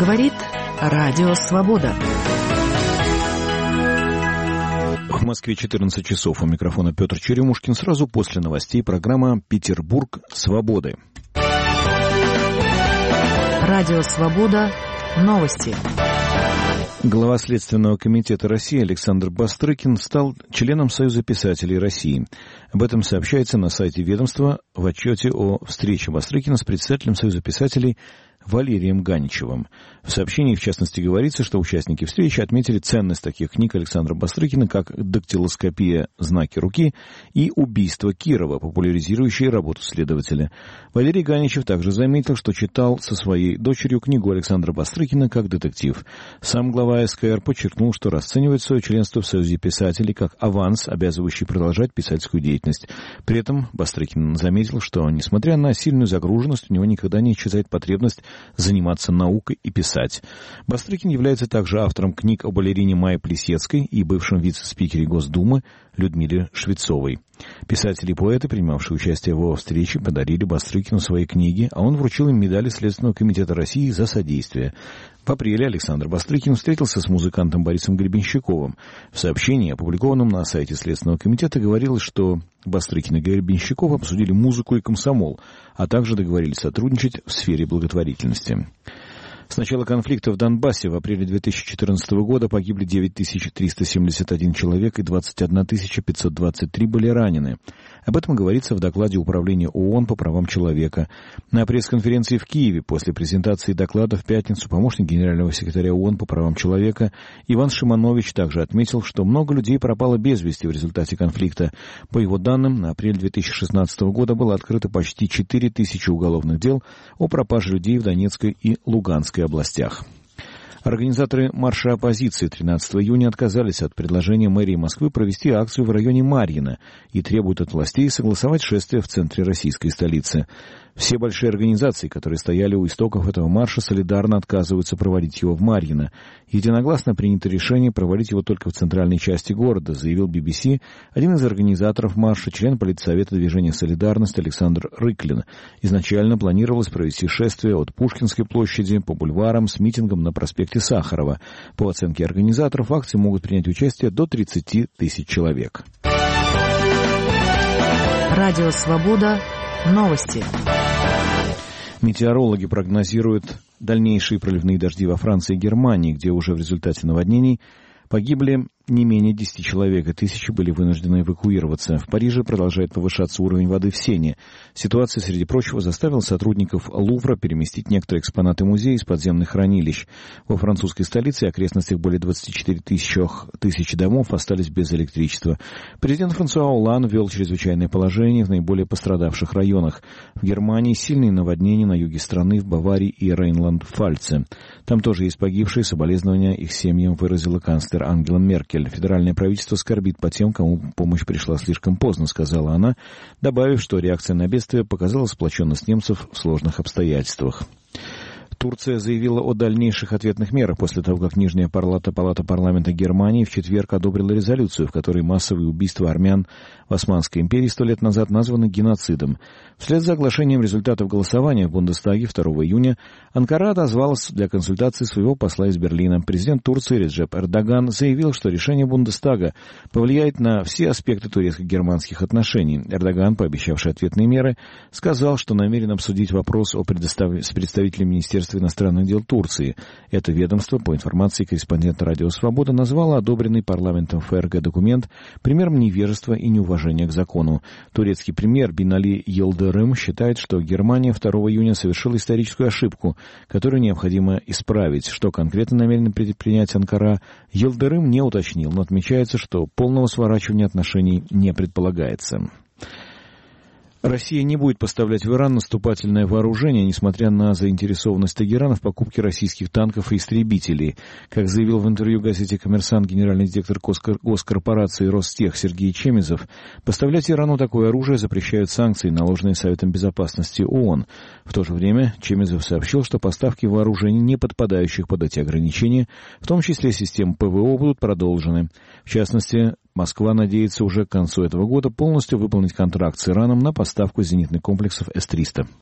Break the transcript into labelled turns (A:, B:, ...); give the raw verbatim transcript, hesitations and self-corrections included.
A: Говорит Радио Свобода.
B: В Москве четырнадцать часов. У микрофона Петр Черемушкин. Сразу после новостей программа «Петербург свободы».
A: Радио Свобода. Новости.
B: Глава Следственного комитета России Александр Бастрыкин стал членом Союза писателей России. Об этом сообщается на сайте ведомства в отчете о встрече Бастрыкина с председателем Союза писателей Валерием Ганичевым. В сообщении, в частности, говорится, что участники встречи отметили ценность таких книг Александра Бастрыкина, как «Дактилоскопия. Знаки руки» и «Убийство Кирова», популяризирующие работу следователя. Валерий Ганичев также заметил, что читал со своей дочерью книгу Александра Бастрыкина как детектив. Сам глава СКР подчеркнул, что расценивает свое членство в Союзе писателей как аванс, обязывающий продолжать писательскую деятельность. При этом Бастрыкин заметил, что, несмотря на сильную загруженность, у него никогда не исчезает потребность заниматься наукой и писать. Бастрыкин является также автором книг о балерине Майе Плисецкой и бывшем вице-спикере Госдумы Людмиле Швецовой. Писатели и поэты, принимавшие участие в его встрече, подарили Бастрыкину свои книги, а он вручил им медали Следственного комитета России за содействие. В апреле Александр Бастрыкин встретился с музыкантом Борисом Гребенщиковым. В сообщении, опубликованном на сайте Следственного комитета, говорилось, что Бастрыкин и Гребенщиков обсудили музыку и комсомол, а также договорились сотрудничать в сфере благотворительности. С начала конфликта в Донбассе в апреле две тысячи четырнадцатого года погибли девять тысяч триста семьдесят один человек и двадцать одна тысяча пятьсот двадцать три были ранены. Об этом говорится в докладе Управления ООН по правам человека. На пресс-конференции в Киеве после презентации доклада в пятницу помощник генерального секретаря ООН по правам человека Иван Шиманович также отметил, что много людей пропало без вести в результате конфликта. По его данным, на апрель две тысячи шестнадцатого года было открыто почти четыре тысячи уголовных дел о пропаже людей в Донецкой и Луганской областях. Организаторы марша оппозиции тринадцатого июня отказались от предложения мэрии Москвы провести акцию в районе Марьино и требуют от властей согласовать шествие в центре российской столицы. Все большие организации, которые стояли у истоков этого марша, солидарно отказываются проводить его в Марьино. Единогласно принято решение проводить его только в центральной части города, заявил би би си один из организаторов марша, член политсовета движения «Солидарность» Александр Рыклин. Изначально планировалось провести шествие от Пушкинской площади по бульварам с митингом на проспекте Сахарова. По оценке организаторов, в акции могут принять участие до тридцати тысяч человек.
A: Радио «Свобода». Новости.
B: Метеорологи прогнозируют дальнейшие проливные дожди во Франции и Германии, где уже в результате наводнений погибли не менее десяти человек, и тысячи были вынуждены эвакуироваться. В Париже продолжает повышаться уровень воды в Сене. Ситуация, среди прочего, заставила сотрудников Лувра переместить некоторые экспонаты музея из подземных хранилищ. Во французской столице и окрестностях более двадцати четырёх тысяч домов остались без электричества. Президент Франсуа Олланд ввел чрезвычайное положение в наиболее пострадавших районах. В Германии сильные наводнения на юге страны, в Баварии и Рейнланд-Пфальце. Там тоже есть погибшие, соболезнования их семьям выразила канцлер Ангела Меркель. Федеральное правительство скорбит по тем, кому помощь пришла слишком поздно, сказала она, добавив, что реакция на бедствие показала сплоченность немцев в сложных обстоятельствах. Турция заявила о дальнейших ответных мерах после того, как Нижняя палата, палата парламента Германии в четверг одобрила резолюцию, в которой массовые убийства армян в Османской империи сто лет назад названы геноцидом. Вслед за оглашением результатов голосования в Бундестаге второго июня Анкара отозвалась для консультации своего посла из Берлина. Президент Турции Реджеп Эрдоган заявил, что решение Бундестага повлияет на все аспекты турецко-германских отношений. Эрдоган, пообещавший ответные меры, сказал, что намерен обсудить вопрос о предостав... с представителем Министерства иностранных дел Турции. Это ведомство, по информации корреспондента «Радио Свобода», назвало одобренный парламентом ФРГ документ примером невежества и неуважения к закону. Турецкий премьер Бинали Йылдырым считает, что Германия второго июня совершила историческую ошибку, которую необходимо исправить. Что конкретно намерена предпринять Анкара, Йылдырым не уточнил, но отмечается, что полного сворачивания отношений не предполагается. Россия не будет поставлять в Иран наступательное вооружение, несмотря на заинтересованность Тегерана в покупке российских танков и истребителей. Как заявил в интервью газете «Коммерсант» генеральный директор госкорпорации «Ростех» Сергей Чемезов, поставлять Ирану такое оружие запрещают санкции, наложенные Советом Безопасности ООН. В то же время Чемезов сообщил, что поставки вооружений, не подпадающих под эти ограничения, в том числе систем ПВО, будут продолжены. В частности, Москва надеется уже к концу этого года полностью выполнить контракт с Ираном на поставку зенитных комплексов эс триста.